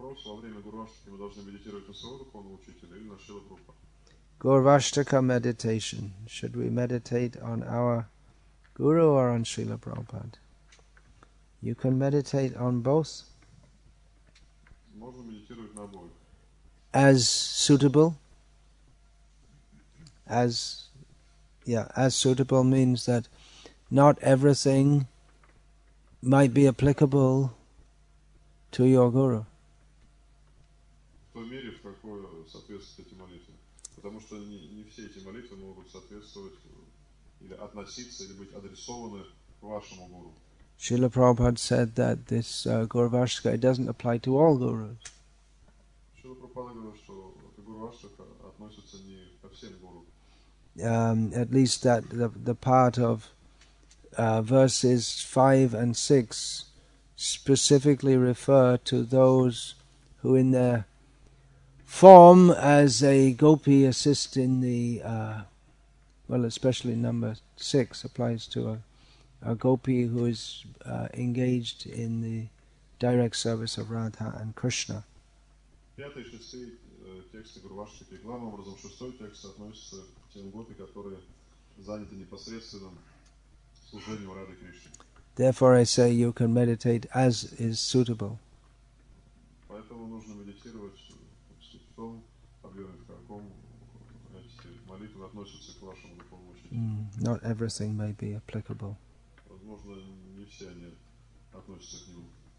вопрос, во время Гурваштаки мы должны медитировать на своего духовного учителя или на Шрила Прабхупаду? Gurvashtaka meditation. Should we meditate on our Guru or on Srila Prabhupada? You can meditate on both Можно медитировать на обоих. as suitable. As suitable means that not everything might be applicable to your Guru. В той мере, в какой соответствует эти молитвы. Потому что не все эти молитвы могут соответствовать или относиться, или быть адресованы к вашему гуру. Srila Prabhupada said that this Gurvashtaka doesn't apply to all gurus. Шрила Прабхупада говорил, что Гурваштака относится не ко всем гуру. At least that the part of verses 5 and 6 specifically refer to those who in their form as a gopi assist in the, especially number 6 applies to a gopi who is engaged in the direct service of Radha and Krishna. 5 и 6 тексты Гурваштаки. Главным образом 6 текст относится к тем гопи, которые заняты непосредственным служением Рады Кришны. Therefore I say you can meditate as is suitable. Поэтому нужно медитировать в том объеме, в каком эти молитвы относятся к вашему духовному учителю. Not everything may be applicable. Возможно, не все они относятся к нему.